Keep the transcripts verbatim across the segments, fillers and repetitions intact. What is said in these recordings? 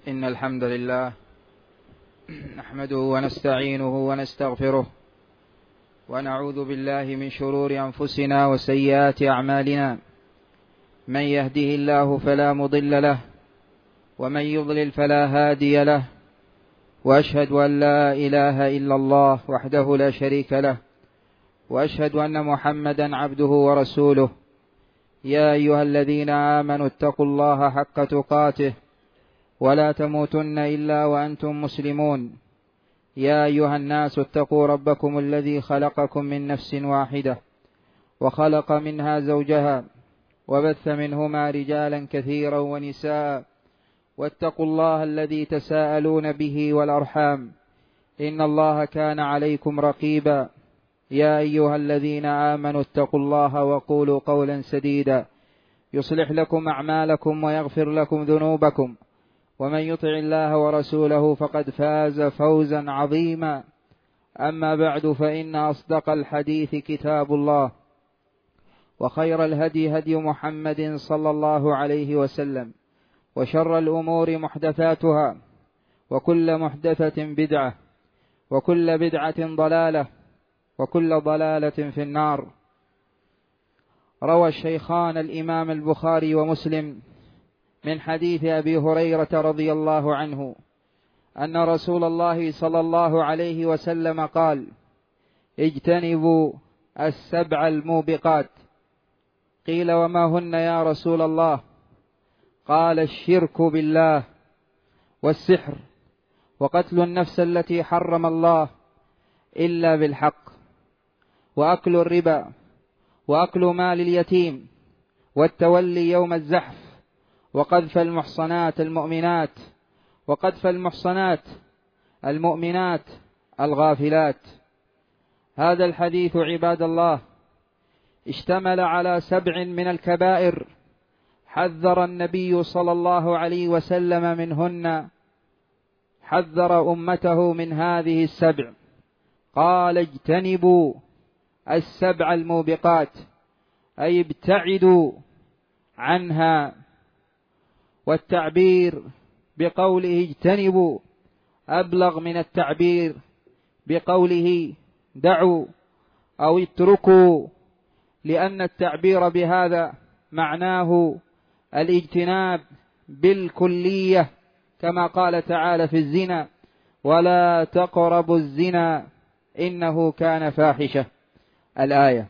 إن الحمد لله نحمده ونستعينه ونستغفره ونعوذ بالله من شرور أنفسنا وسيئات أعمالنا. من يهده الله فلا مضل له ومن يضلل فلا هادي له، وأشهد أن لا إله إلا الله وحده لا شريك له، وأشهد أن محمدا عبده ورسوله. يا أيها الذين آمنوا اتقوا الله حق تقاته ولا تموتن إلا وأنتم مسلمون. يا أيها الناس اتقوا ربكم الذي خلقكم من نفس واحدة وخلق منها زوجها وبث منهما رجالا كثيرا ونساء، واتقوا الله الذي تساءلون به والأرحام إن الله كان عليكم رقيبا. يا أيها الذين آمنوا اتقوا الله وقولوا قولا سديدا يصلح لكم أعمالكم ويغفر لكم ذنوبكم، ومن يطع الله ورسوله فقد فاز فوزا عظيما. أما بعد، فإن أصدق الحديث كتاب الله، وخير الهدي هدي محمد صلى الله عليه وسلم، وشر الأمور محدثاتها، وكل محدثة بدعة، وكل بدعة ضلالة، وكل ضلالة في النار. روى الشيخان الإمام البخاري ومسلم من حديث أبي هريرة رضي الله عنه أن رسول الله صلى الله عليه وسلم قال: اجتنبوا السبع الموبقات. قيل: وما هن يا رسول الله؟ قال: الشرك بالله، والسحر، وقتل النفس التي حرم الله إلا بالحق، وأكل الربا، وأكل مال اليتيم، والتولي يوم الزحف، وقذف المحصنات المؤمنات وقذف المحصنات المؤمنات الغافلات. هذا الحديث عباد الله اشتمل على سبع من الكبائر حذر النبي صلى الله عليه وسلم منهن، حذر أمته من هذه السبع. قال: اجتنبوا السبع الموبقات، أي ابتعدوا عنها. والتعبير بقوله اجتنبوا أبلغ من التعبير بقوله دعوا أو اتركوا، لأن التعبير بهذا معناه الاجتناب بالكلية، كما قال تعالى في الزنا: ولا تقربوا الزنا إنه كان فاحشة، الآية.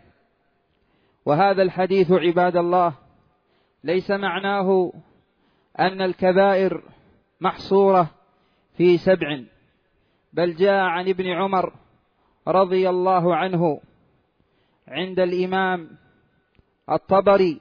وهذا الحديث عباد الله ليس معناه أن الكبائر محصورة في سبع، بل جاء عن ابن عمر رضي الله عنه عند الإمام الطبري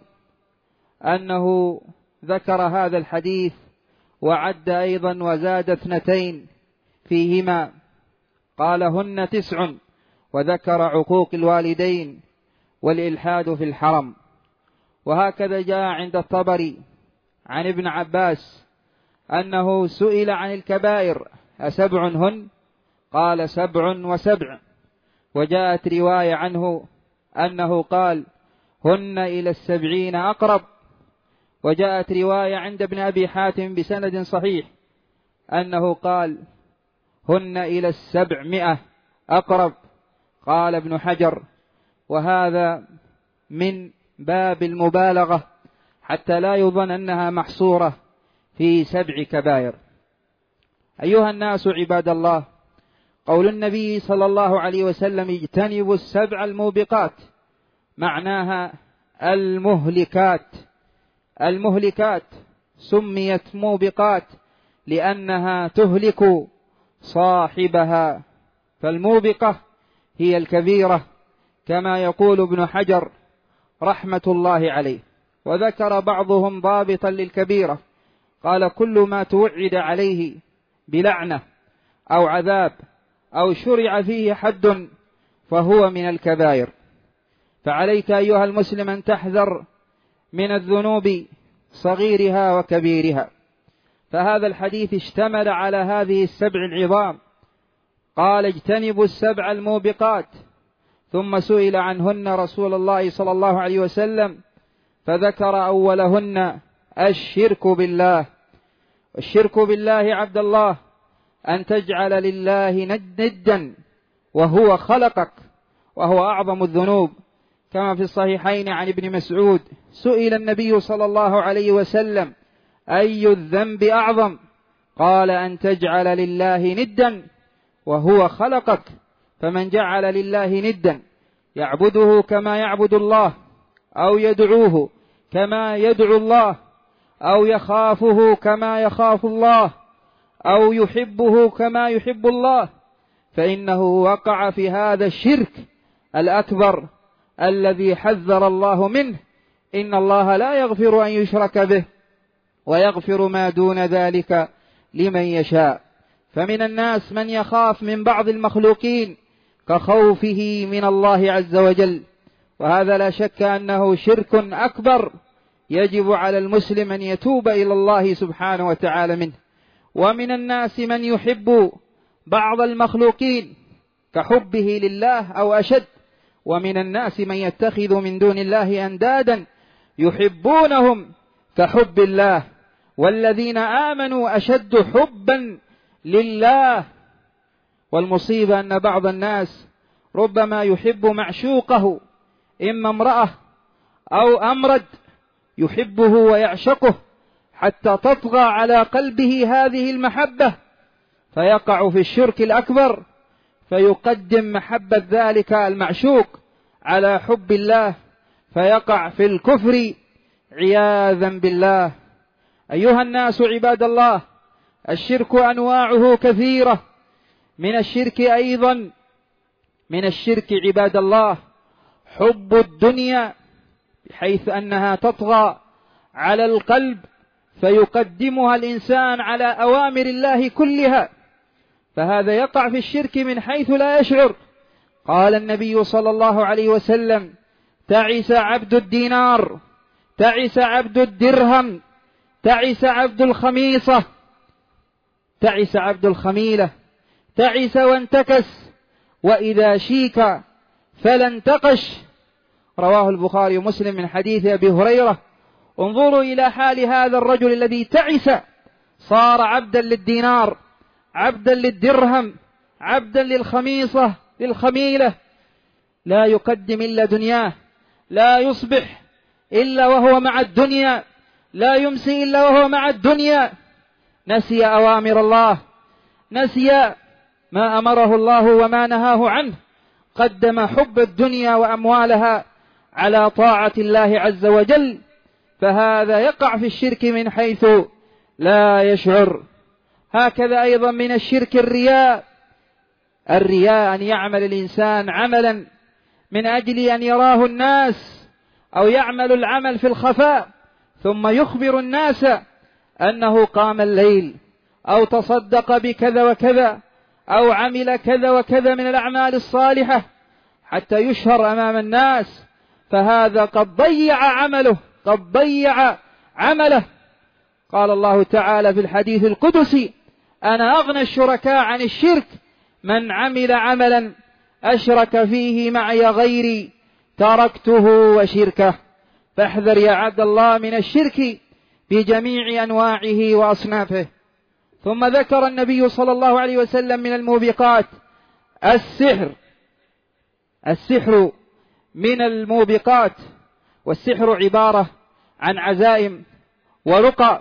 أنه ذكر هذا الحديث وعد أيضا وزاد اثنتين فيهما، قال: هن تسع، وذكر عقوق الوالدين والإلحاد في الحرم. وهكذا جاء عند الطبري عن ابن عباس أنه سئل عن الكبائر: أسبع هن؟ قال: سبع وسبع. وجاءت رواية عنه أنه قال: هن إلى السبعين أقرب. وجاءت رواية عند ابن أبي حاتم بسند صحيح أنه قال: هن إلى السبعمائة أقرب. قال ابن حجر: وهذا من باب المبالغة حتى لا يظن أنها محصورة في سبع كبائر. أيها الناس عباد الله، قول النبي صلى الله عليه وسلم اجتنبوا السبع الموبقات معناها المهلكات. المهلكات سميت موبقات لأنها تهلك صاحبها، فالموبقة هي الكبيرة، كما يقول ابن حجر رحمة الله عليه. وذكر بعضهم ضابطا للكبيرة، قال: كل ما توعد عليه بلعنة أو عذاب أو شرع فيه حد فهو من الكبائر. فعليك أيها المسلم أن تحذر من الذنوب صغيرها وكبيرها. فهذا الحديث اشتمل على هذه السبع العظام. قال: اجتنبوا السبع الموبقات، ثم سئل عنهن رسول الله صلى الله عليه وسلم فذكر أولهن الشرك بالله. والشرك بالله عبد الله أن تجعل لله ندا وهو خلقك، وهو أعظم الذنوب، كما في الصحيحين عن ابن مسعود سئل النبي صلى الله عليه وسلم: أي الذنب أعظم؟ قال: أن تجعل لله ندا وهو خلقك. فمن جعل لله ندا يعبده كما يعبد الله، أو يدعوه كما يدعو الله، أو يخافه كما يخاف الله، أو يحبه كما يحب الله، فإنه وقع في هذا الشرك الأكبر الذي حذر الله منه. إن الله لا يغفر أن يشرك به ويغفر ما دون ذلك لمن يشاء. فمن الناس من يخاف من بعض المخلوقين كخوفه من الله عز وجل، وهذا لا شك أنه شرك أكبر يجب على المسلم أن يتوب إلى الله سبحانه وتعالى منه. ومن الناس من يحب بعض المخلوقين كحبه لله أو أشد، ومن الناس من يتخذ من دون الله أندادا يحبونهم كحب الله، والذين آمنوا أشد حبا لله. والمصيبة أن بعض الناس ربما يحب معشوقه، إما امرأة أو أمرد، يحبه ويعشقه حتى تطغى على قلبه هذه المحبة، فيقع في الشرك الأكبر، فيقدم محبة ذلك المعشوق على حب الله، فيقع في الكفر عياذا بالله. أيها الناس عباد الله، الشرك أنواعه كثيرة. من الشرك أيضا من الشرك عباد الله حب الدنيا، بحيث أنها تطغى على القلب فيقدمها الإنسان على أوامر الله كلها، فهذا يقع في الشرك من حيث لا يشعر. قال النبي صلى الله عليه وسلم: تعس عبد الدينار، تعس عبد الدرهم، تعس عبد الخميصة، تعس عبد الخميلة، تعس وانتكس، وإذا شيك فلا انتقش. رواه البخاري ومسلم من حديث أبي هريرة. انظروا إلى حال هذا الرجل الذي تعس، صار عبدا للدينار، عبدا للدرهم، عبدا للخميصة، للخميلة، لا يقدم إلا دنياه، لا يصبح إلا وهو مع الدنيا، لا يمسي إلا وهو مع الدنيا، نسي أوامر الله، نسي ما أمره الله وما نهاه عنه، قدم حب الدنيا وأموالها على طاعة الله عز وجل، فهذا يقع في الشرك من حيث لا يشعر. هكذا أيضا من الشرك الرياء. الرياء أن يعمل الإنسان عملا من أجل أن يراه الناس، أو يعمل العمل في الخفاء ثم يخبر الناس أنه قام الليل، أو تصدق بكذا وكذا، أو عمل كذا وكذا من الأعمال الصالحة حتى يشهر أمام الناس، فهذا قد ضيع عمله، قد ضيع عمله. قال الله تعالى في الحديث القدسي: أنا أغنى الشركاء عن الشرك، من عمل عملا أشرك فيه معي غيري تركته وشركه. فاحذر يا عبد الله من الشرك بجميع أنواعه وأصنافه. ثم ذكر النبي صلى الله عليه وسلم من الموبقات السحر. السحر من الموبقات، والسحر عبارة عن عزائم ورقى،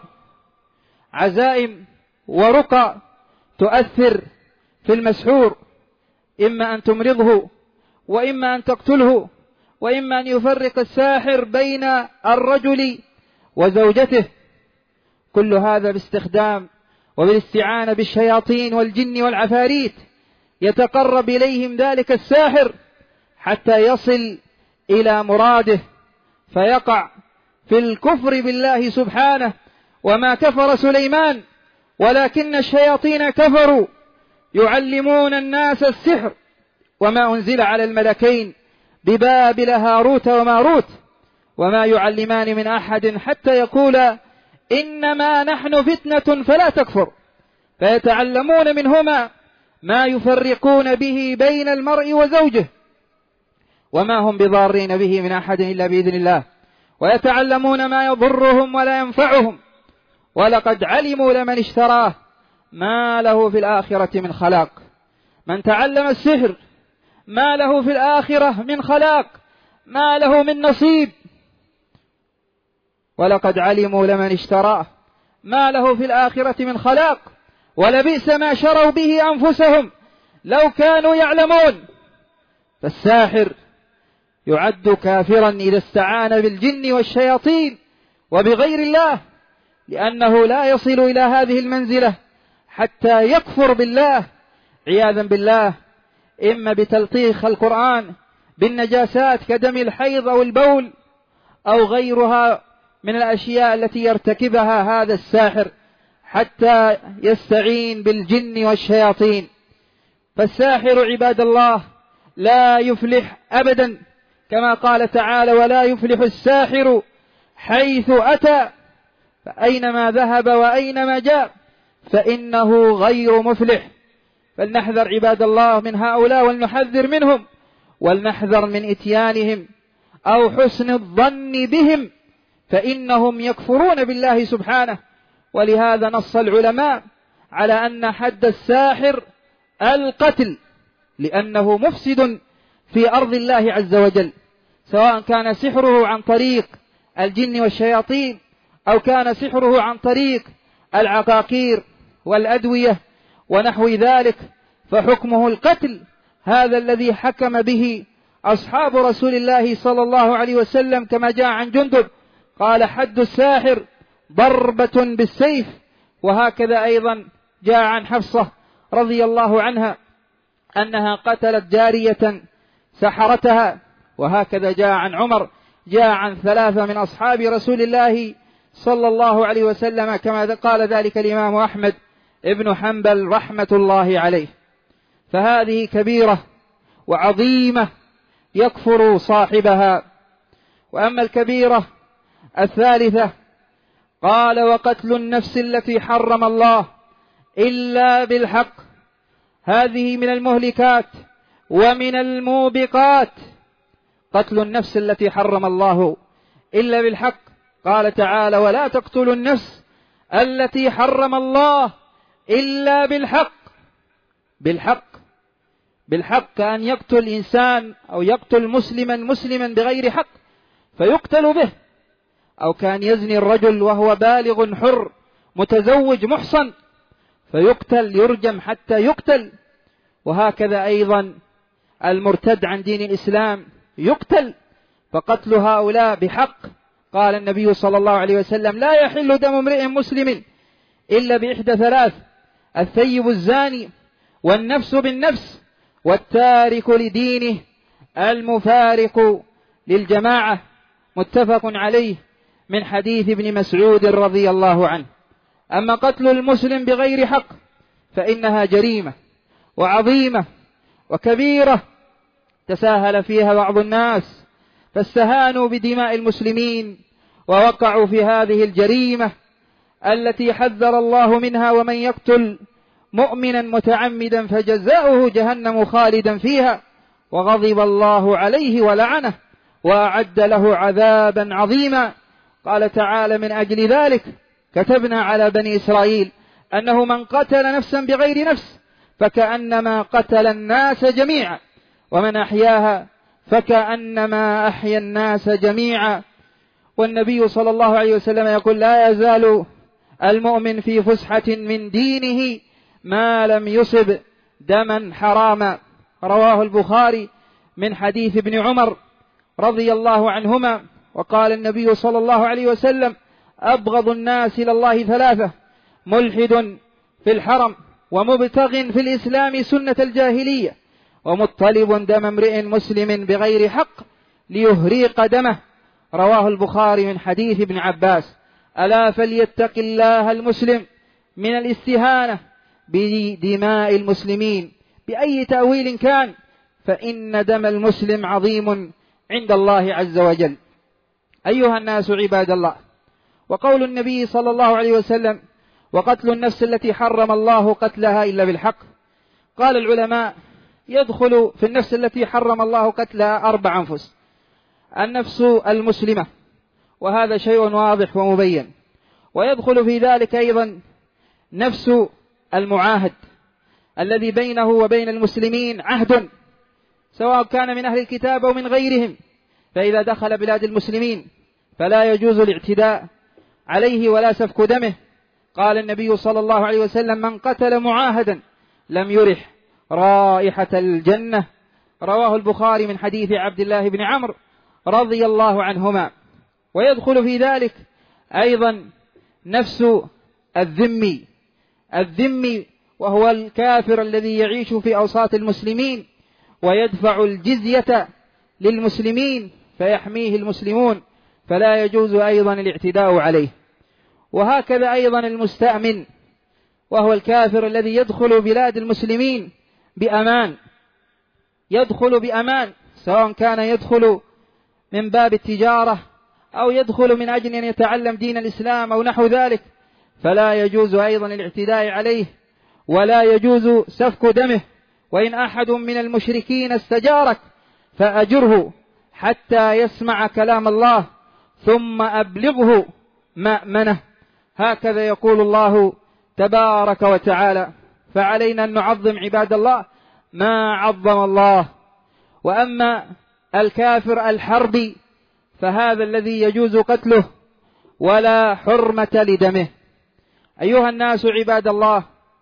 عزائم ورقى تؤثر في المسحور، إما أن تمرضه، وإما أن تقتله، وإما أن يفرق الساحر بين الرجل وزوجته. كل هذا باستخدام وبالاستعانة بالشياطين والجن والعفاريت، يتقرب إليهم ذلك الساحر حتى يصل إلى مراده، فيقع في الكفر بالله سبحانه. وما كفر سليمان ولكن الشياطين كفروا يعلمون الناس السحر وما أنزل على الملكين ببابل هاروت وماروت وما يعلمان من أحد حتى يقولا إنما نحن فتنة فلا تكفر، فيتعلمون منهما ما يفرقون به بين المرء وزوجه، وما هم بضارين به من أحد إلا بإذن الله، ويتعلمون ما يضرهم ولا ينفعهم، ولقد علموا لمن اشتراه ما له في الآخرة من خلاق. من تعلم السحر ما له في الآخرة من خلاق، ما له من نصيب. ولقد علموا لمن اشتراه ما له في الآخرة من خلاق ولبئس ما شروا به أنفسهم لو كانوا يعلمون. فالساحر يعد كافرا إذا استعان بالجن والشياطين وبغير الله، لأنه لا يصل إلى هذه المنزلة حتى يكفر بالله عياذا بالله، إما بتلطيخ القرآن بالنجاسات كدم الحيض أو البول أو غيرها من الأشياء التي يرتكبها هذا الساحر حتى يستعين بالجن والشياطين. فالساحر عباد الله لا يفلح أبدا، كما قال تعالى: ولا يفلح الساحر حيث أتى، فأينما ذهب وأينما جاء فإنه غير مفلح. فلنحذر عباد الله من هؤلاء ولنحذر منهم، ولنحذر من إتيانهم أو حسن الظن بهم، فإنهم يكفرون بالله سبحانه. ولهذا نص العلماء على أن حد الساحر القتل، لأنه مفسد في أرض الله عز وجل، سواء كان سحره عن طريق الجن والشياطين أو كان سحره عن طريق العقاقير والأدوية ونحو ذلك، فحكمه القتل. هذا الذي حكم به أصحاب رسول الله صلى الله عليه وسلم، كما جاء عن جندب قال: حد الساحر ضربة بالسيف. وهكذا أيضا جاء عن حفصة رضي الله عنها أنها قتلت جارية سحرتها. وهكذا جاء عن عمر، جاء عن ثلاثة من أصحاب رسول الله صلى الله عليه وسلم، كما قال ذلك الإمام أحمد ابن حنبل رحمة الله عليه. فهذه كبيرة وعظيمة يكفر صاحبها. وأما الكبيرة الثالثة قال: وقتل النفس التي حرم الله إلا بالحق. هذه من المهلكات ومن الموبقات، قتل النفس التي حرم الله إلا بالحق. قال تعالى: ولا تقتلوا النفس التي حرم الله إلا بالحق. بالحق بالحق كأن يقتل إنسان أو يقتل مسلما مسلما بغير حق فيقتل به، أو كان يزني الرجل وهو بالغ حر متزوج محصن فيقتل، يرجم حتى يقتل. وهكذا أيضا المرتد عن دين الإسلام يقتل. فقتل هؤلاء بحق. قال النبي صلى الله عليه وسلم: لا يحل دم امرئ مسلم إلا بإحدى ثلاث: الثيب الزاني، والنفس بالنفس، والتارك لدينه المفارق للجماعة. متفق عليه من حديث ابن مسعود رضي الله عنه. أما قتل المسلم بغير حق فإنها جريمة وعظيمة وكبيرة تساهل فيها بعض الناس، فاستهانوا بدماء المسلمين ووقعوا في هذه الجريمة التي حذر الله منها: ومن يقتل مؤمنا متعمدا فجزاؤه جهنم خالدا فيها وغضب الله عليه ولعنه وأعد له عذابا عظيما. قال تعالى: من أجل ذلك كتبنا على بني إسرائيل أنه من قتل نفسا بغير نفس فكأنما قتل الناس جميعا، ومن أحياها فكأنما أحيا الناس جميعا. والنبي صلى الله عليه وسلم يقول: لا يزال المؤمن في فسحة من دينه ما لم يصب دما حراما. رواه البخاري من حديث ابن عمر رضي الله عنهما. وقال النبي صلى الله عليه وسلم: أبغض الناس إلى الله ثلاثة: ملحد في الحرم، ومبتغ في الإسلام سنة الجاهلية، ومطلب دم امرئ مسلم بغير حق ليهريق دمه. رواه البخاري من حديث ابن عباس. ألا فليتق الله المسلم من الاستهانة بدماء المسلمين بأي تأويل كان، فإن دم المسلم عظيم عند الله عز وجل. أيها الناس عباد الله، وقول النبي صلى الله عليه وسلم: وقتل النفس التي حرم الله قتلها إلا بالحق. قال العلماء: يدخل في النفس التي حرم الله قتلها أربع أنفس: النفس المسلمة، وهذا شيء واضح ومبين، ويدخل في ذلك أيضا نفس المعاهد الذي بينه وبين المسلمين عهد، سواء كان من أهل الكتاب أو من غيرهم، فإذا دخل بلاد المسلمين فلا يجوز الاعتداء عليه ولا سفك دمه. قال النبي صلى الله عليه وسلم: من قتل معاهدا لم يرح رائحة الجنة. رواه البخاري من حديث عبد الله بن عمرو رضي الله عنهما. ويدخل في ذلك أيضا نفس الذمي الذمي وهو الكافر الذي يعيش في أوساط المسلمين ويدفع الجزية للمسلمين فيحميه المسلمون، فلا يجوز أيضا الاعتداء عليه. وهكذا أيضا المستأمن، وهو الكافر الذي يدخل بلاد المسلمين بأمان يدخل بأمان سواء كان يدخل من باب التجارة أو يدخل من أجل أن يتعلم دين الإسلام أو نحو ذلك، فلا يجوز أيضا الاعتداء عليه ولا يجوز سفك دمه. وإن أحد من المشركين استجارك فأجره حتى يسمع كلام الله ثم أبلغه مأمنه. هكذا يقول الله تبارك وتعالى. فعلينا أن نعظم عباد الله ما عظم الله. وأما الكافر الحربي فهذا الذي يجوز قتله ولا حرمة لدمه. أيها الناس عباد الله،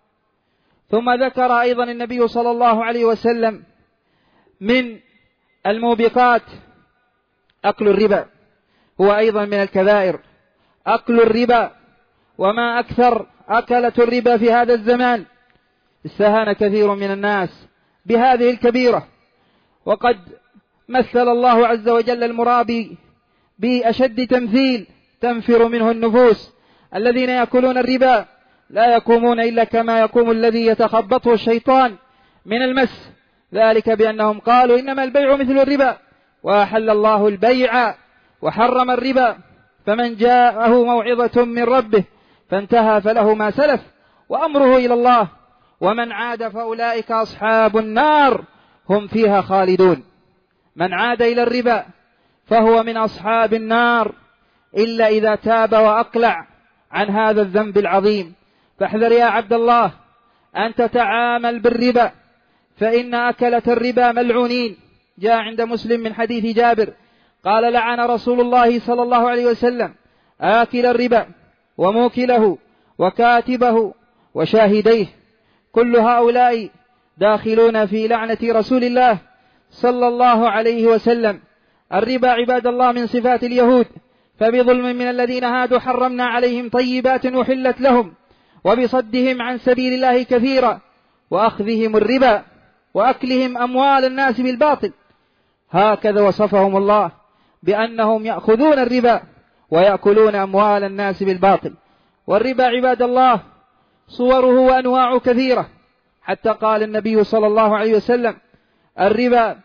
ثم ذكر أيضا النبي صلى الله عليه وسلم من الموبقات أكل الربا، هو أيضا من الكبائر أكل الربا. وما أكثر أكلة الربا في هذا الزمان، استهان كثير من الناس بهذه الكبيرة، وقد مثل الله عز وجل المرابي بأشد تمثيل تنفر منه النفوس. الذين يأكلون الربا لا يقومون إلا كما يقوم الذي يتخبطه الشيطان من المس، ذلك بأنهم قالوا إنما البيع مثل الربا وأحل الله البيع وحرم الربا، فمن جاءه موعظة من ربه فانتهى فله ما سلف وأمره إلى الله ومن عاد فأولئك أصحاب النار هم فيها خالدون. من عاد إلى الربا فهو من أصحاب النار إلا إذا تاب وأقلع عن هذا الذنب العظيم. فاحذر يا عبد الله أن تتعامل بالربا، فإن أكلة الربا ملعونين. جاء عند مسلم من حديث جابر قال: لعن رسول الله صلى الله عليه وسلم آكل الربا وموكله وكاتبه وشاهديه، كل هؤلاء داخلون في لعنة رسول الله صلى الله عليه وسلم. الربا عباد الله من صفات اليهود، فبظلم من الذين هادوا حرمنا عليهم طيبات أحلت لهم وبصدهم عن سبيل الله كثيرا وأخذهم الربا وأكلهم أموال الناس بالباطل. هكذا وصفهم الله بأنهم يأخذون الربا ويأكلون أموال الناس بالباطل. والربا عباد الله صوره وأنواع كثيرة، حتى قال النبي صلى الله عليه وسلم: الربا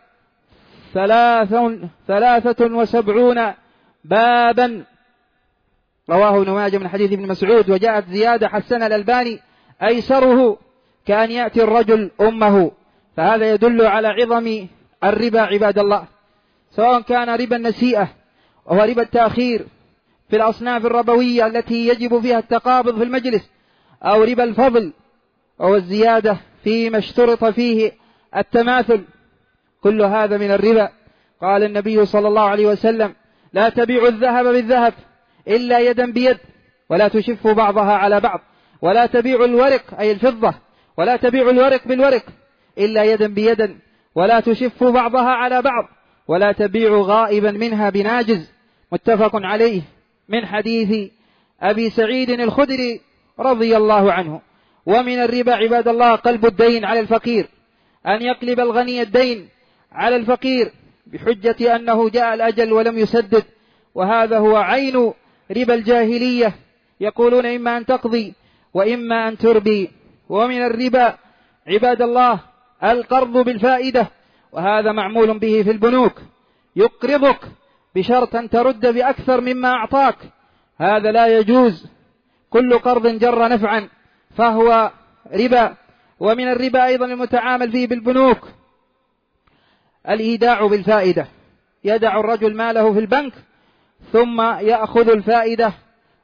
ثلاثة وسبعون بابا. رواه ابن ماجه من حديث ابن مسعود. وجاءت زيادة حسن الألباني: أيسره كأن يأتي الرجل أمه. فهذا يدل على عظم الربا عباد الله، سواء كان ربا النسيئة وهو ربا التأخير في الأصناف الربوية التي يجب فيها التقابض في المجلس، أو ربا الفضل وهو الزيادة فيما اشترط فيه التماثل، كل هذا من الربا. قال النبي صلى الله عليه وسلم: لا تبيعوا الذهب بالذهب إلا يدا بيد ولا تشفوا بعضها على بعض، ولا تبيعوا الورق أي الفضة ولا تبيعوا الورق بالورق إلا يدا بيد ولا تشفوا بعضها على بعض، ولا تبيعوا غائبا منها بناجز. متفق عليه من حديث أبي سعيد الخدري رضي الله عنه. ومن الربا عباد الله قلب الدين على الفقير، أن يقلب الغني الدين على الفقير بحجة أنه جاء الأجل ولم يسدد، وهذا هو عين ربا الجاهلية. يقولون إما أن تقضي وإما أن تربي. ومن الربا عباد الله القرض بالفائدة، وهذا معمول به في البنوك، يقرضك بشرط أن ترد بأكثر مما أعطاك، هذا لا يجوز. كل قرض جر نفعا فهو ربا. ومن الربا أيضا المتعامل فيه بالبنوك الإيداع بالفائدة، يدع الرجل ماله في البنك ثم يأخذ الفائدة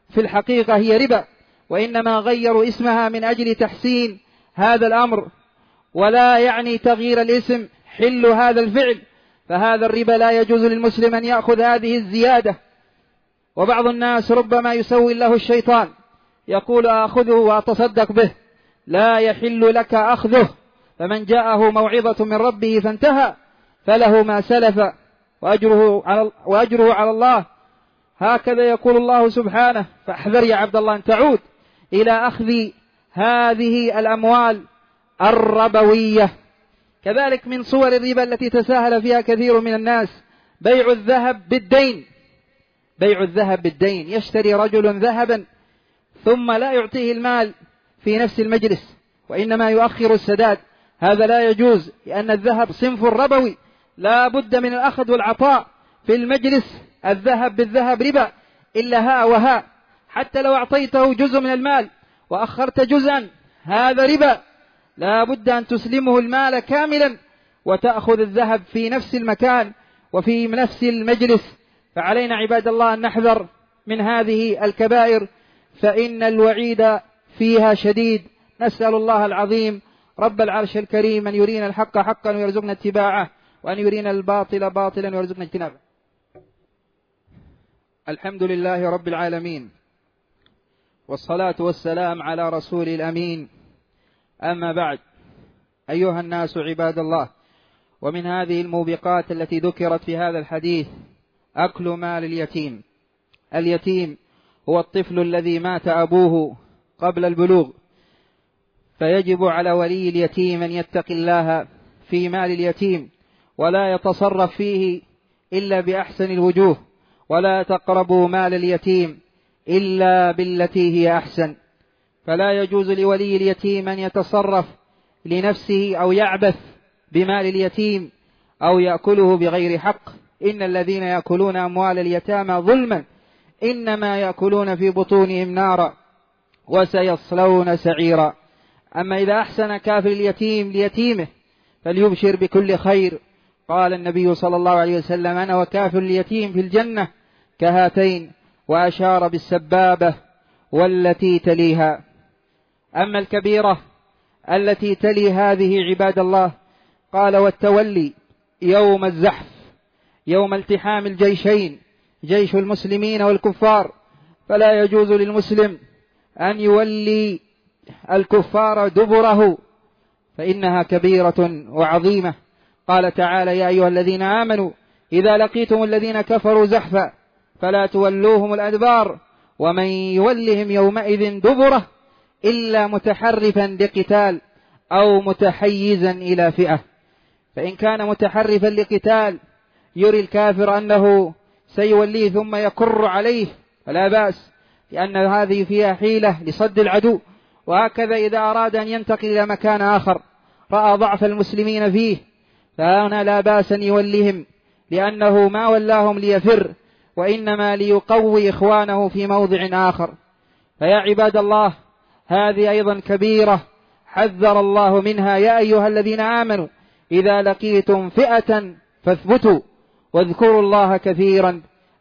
في الحقيقة هي ربا، وإنما غيروا اسمها من أجل تحسين هذا الأمر، ولا يعني تغيير الاسم حل هذا الفعل، فهذا الربا لا يجوز للمسلم أن يأخذ هذه الزيادة. وبعض الناس ربما يسوي له الشيطان، يقول آخذه وأتصدق به، لا يحل لك أخذه، فمن جاءه موعظة من ربه فانتهى فله ما سلف وأجره على, وأجره على الله. هكذا يقول الله سبحانه، فاحذر يا عبد الله أن تعود إلى أخذ هذه الأموال الربوية. كذلك من صور الربا التي تساهل فيها كثير من الناس بيع الذهب بالدين. بيع الذهب بالدين، يشتري رجل ذهبا ثم لا يعطيه المال في نفس المجلس، وإنما يؤخر السداد. هذا لا يجوز، لأن الذهب صنف ربوي لا بد من الأخذ والعطاء في المجلس. الذهب بالذهب ربا إلا ها وها، حتى لو أعطيته جزء من المال وأخرت جزءا هذا ربا، لا بد أن تسلمه المال كاملا وتأخذ الذهب في نفس المكان وفي نفس المجلس. فعلينا عباد الله أن نحذر من هذه الكبائر، فإن الوعيد فيها شديد. نسأل الله العظيم رب العرش الكريم أن يرينا الحق حقا ويرزقنا اتباعه، وأن يرينا الباطل باطلا ويرزقنا اجتنابه. الحمد لله رب العالمين، والصلاة والسلام على رسول الأمين. أما بعد، أيها الناس عباد الله، ومن هذه الموبقات التي ذكرت في هذا الحديث أكل مال اليتيم. اليتيم هو الطفل الذي مات أبوه قبل البلوغ، فيجب على ولي اليتيم أن يتقي الله في مال اليتيم ولا يتصرف فيه إلا بأحسن الوجوه، ولا تقربوا مال اليتيم إلا بالتي هي أحسن. فلا يجوز لولي اليتيم أن يتصرف لنفسه أو يعبث بمال اليتيم أو يأكله بغير حق. إن الذين يأكلون أموال اليتامى ظلما إنما يأكلون في بطونهم نارا وسيصلون سعيرا. أما إذا أحسن كافل اليتيم ليتيمه فليبشر بكل خير. قال النبي صلى الله عليه وسلم: أنا وكافل اليتيم في الجنة كهاتين، وأشار بالسبابة والتي تليها. أما الكبيرة التي تلي هذه عباد الله، قال: والتولي يوم الزحف، يوم التحام الجيشين، جيش المسلمين والكفار، فلا يجوز للمسلم أن يولي الكفار دبره، فإنها كبيرة وعظيمة. قال تعالى: يا أيها الذين آمنوا إذا لقيتم الذين كفروا زحفا فلا تولوهم الأدبار ومن يولهم يومئذ دبره إلا متحرفا لقتال أو متحيزا إلى فئة. فإن كان متحرفا لقتال يري الكافر أنه سيوليه ثم يكر عليه فلا بأس، لأن هذه فيها حيلة لصد العدو. وهكذا إذا أراد أن ينتقل إلى مكان آخر رأى ضعف المسلمين فيه فهنا لا بأس أن يوليهم، لأنه ما ولاهم ليفر وإنما ليقوي إخوانه في موضع آخر. فيا عباد الله، هذه أيضا كبيرة حذر الله منها: يا أيها الذين آمنوا إذا لقيتم فئة فاثبتوا واذكروا الله كثيرا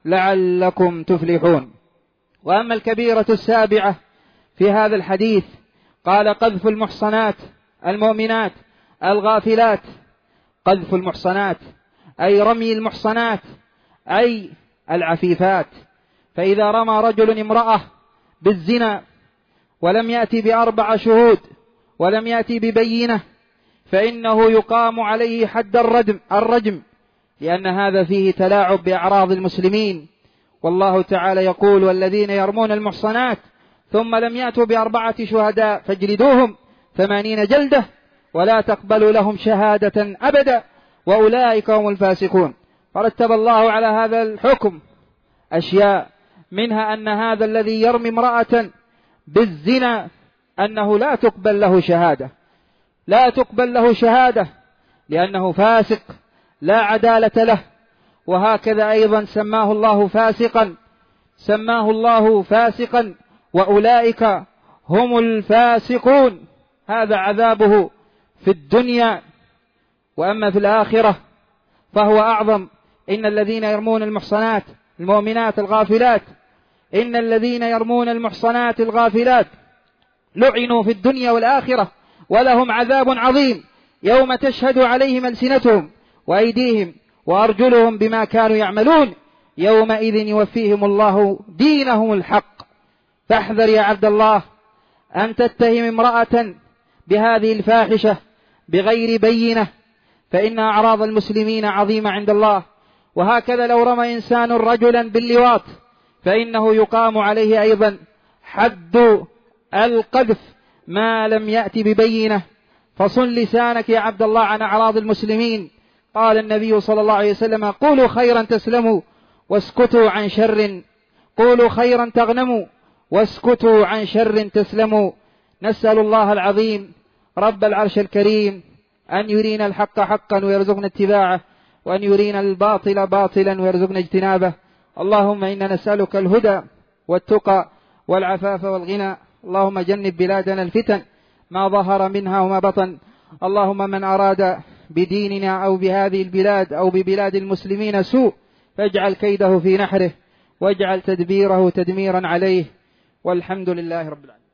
لعلكم تفلحون. وأما الكبيرة السابعة في هذا الحديث، قال: قذف المحصنات المؤمنات الغافلات. قذف المحصنات أي رمي المحصنات، أي العفيفات. فإذا رمى رجل امرأة بالزنا ولم يأتي بأربع شهود ولم يأتي ببينة فإنه يقام عليه حد الرجم, الرجم لأن هذا فيه تلاعب بأعراض المسلمين. والله تعالى يقول: والذين يرمون المحصنات ثم لم يأتوا بأربعة شهداء فاجلدوهم ثمانين جلدة ولا تقبلوا لهم شهادة أبدا وأولئك هم الفاسقون. فرتب الله على هذا الحكم أشياء، منها أن هذا الذي يرمي امرأة بالزنا أنه لا تقبل له شهادة، لا تقبل له شهادة لأنه فاسق لا عدالة له. وهكذا أيضا سماه الله فاسقا، سماه الله فاسقا وأولئك هم الفاسقون. هذا عذابه في الدنيا، وأما في الآخرة فهو أعظم. إن الذين يرمون المحصنات المؤمنات الغافلات إن الذين يرمون المحصنات الغافلات لعنوا في الدنيا والآخرة ولهم عذاب عظيم يوم تشهد عليهم ألسنتهم وأيديهم وأرجلهم بما كانوا يعملون يومئذ يوفيهم الله دينهم الحق. فاحذر يا عبد الله أن تتهم امرأة بهذه الفاحشة بغير بينة، فإن أعراض المسلمين عظيمة عند الله. وهكذا لو رمى إنسان رجلا باللواط فإنه يقام عليه أيضا حد القذف ما لم يأتي ببينة. فصن لسانك يا عبد الله عن أعراض المسلمين. قال النبي صلى الله عليه وسلم: قولوا خيرا تسلموا واسكتوا عن شر، قولوا خيرا تغنموا واسكتوا عن شر تسلموا. نسأل الله العظيم رب العرش الكريم أن يرينا الحق حقا ويرزقنا اتباعه، وأن يرينا الباطل باطلا ويرزقنا اجتنابه. اللهم إنا نسألك الهدى والتقى والعفاف والغنى. اللهم جنب بلادنا الفتن ما ظهر منها وما بطن. اللهم من أراد بديننا أو بهذه البلاد أو ببلاد المسلمين سوء فاجعل كيده في نحره واجعل تدبيره تدميرا عليه، والحمد لله رب العالمين.